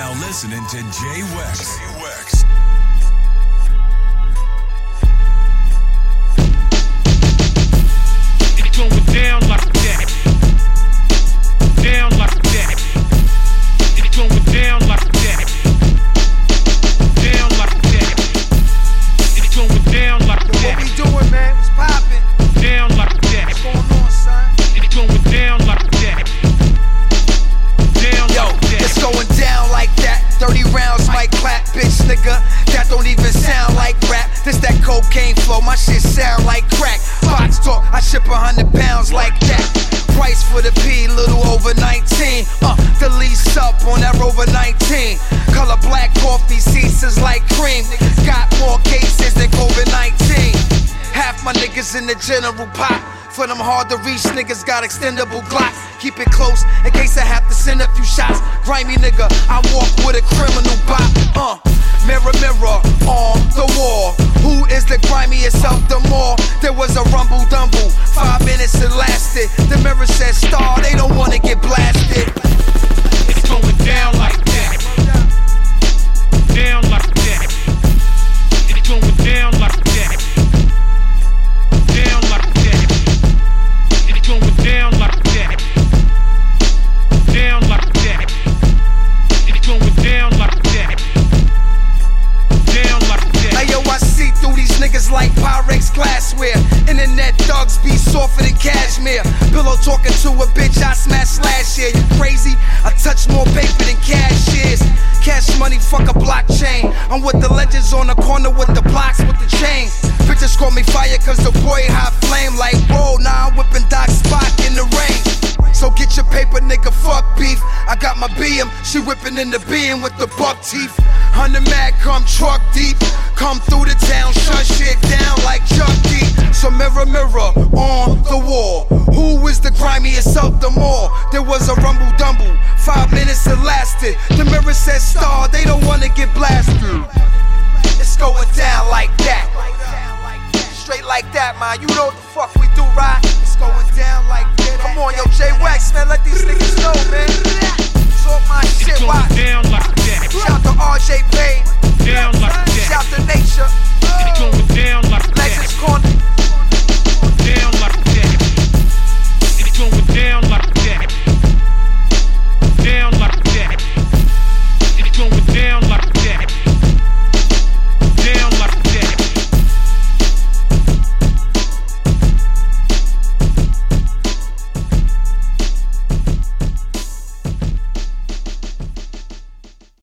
now listening to Jay Wex. It's going down like that. Down like that. It's going down like that. Down like that. It's going down like that. What we doing, man? What's poppin'? Down like that. What's going on, son? It's going down like that. Down Yo, like that. it's going down like that. 30 rounds might clap, bitch, nigga. That don't even sound like rap. This that cocaine flow, my shit sound like crack. Box talk, I ship 100 pounds like that. Price for the P, little over 19. The lease up on that Rover 19. Color black coffee, seats is like cream. Got more cases than COVID-19. Half my niggas in the general pot. For them hard to reach niggas got extendable Glocks. Keep it close in case I have to send a few shots. Grimy nigga, I walk with a criminal bop. Mirror, mirror on the wall. Who is the grimiest of them all? There was a rumble dumble. 5 minutes it lasted. The mirror said star, they don't wanna get blasted. It's going down like that. Down like that. It's going down like that. Down like that. It's going down like that. Down like that. It's going down like that. Down like that. Hey yo, I see through these niggas like Pyrex glassware. Internet thugs be softer than cashmere. Pillow talking to a bitch I smashed last year. You crazy? I touch more paper than cashiers. Cash money, fuck a blockchain. I'm with the legends on the corner with the blocks with the chain. Bitches call me fire cause the boy hot flame. Like whoa, now I'm whipping Doc Spock in the rain. So get your paper, nigga, fuck beef. I got my BM, she whipping in the beam with the buck teeth. 100 mad come truck deep. Come through the town, shut shit down like Chuck D. So mirror, mirror on the wall. Who is the grimiest of them all? There was a rumble dumble, 5 minutes it lasted. The mirror said star, they don't wanna get blasted. It's going down like that. Straight like that, man. You know what the fuck we do, right? It's going down like that. Come on, yo, Jay Wex, man, let these